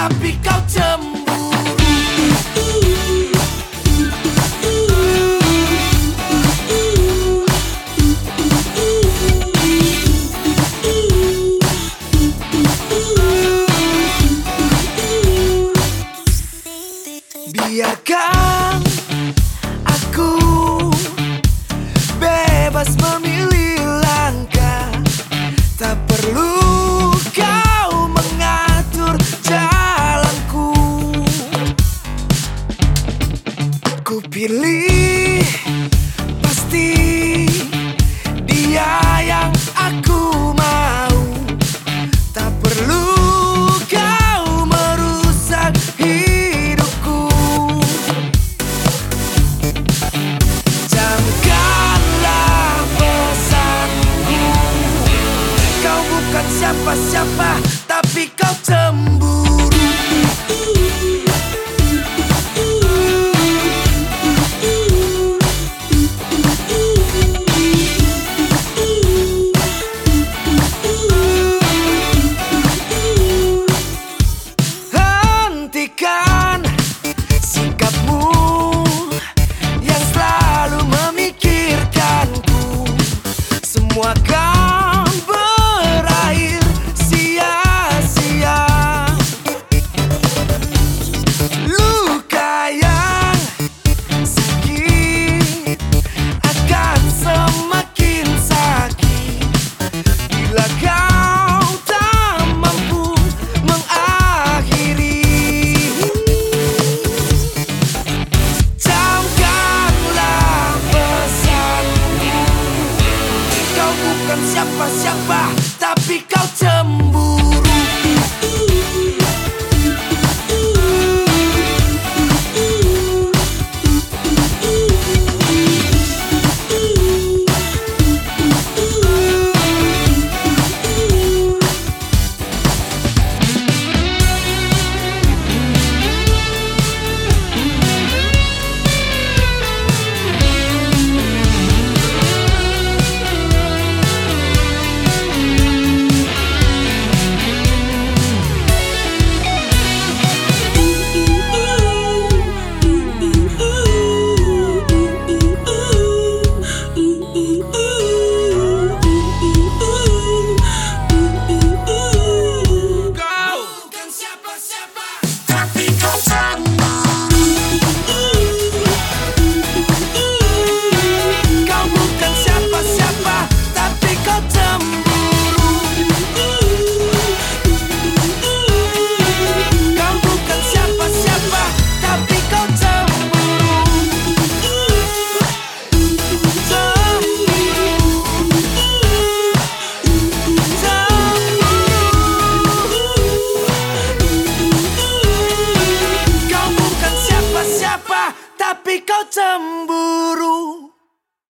tapi kau cemburu. Biarkan aku bebas memilih langkah, tak perlu kau mengatur jalanku. Ku pilih pasti dia yang aku mau, tak perlu kau merusak hidupku. Camkanlah pesanku, kau bukan siapa-siapa, tapi kau cemburu. Hentikan sikapmu yang selalu memikirkanku. Semua kan berakhir sia-sia. Luka yang sakit akan semakin sakit bila kau tak mampu mengakhiri. Camkanlah pesanku, kau bukan siapa-siapa, tapi kau cemburu. Tapi kau cemburu.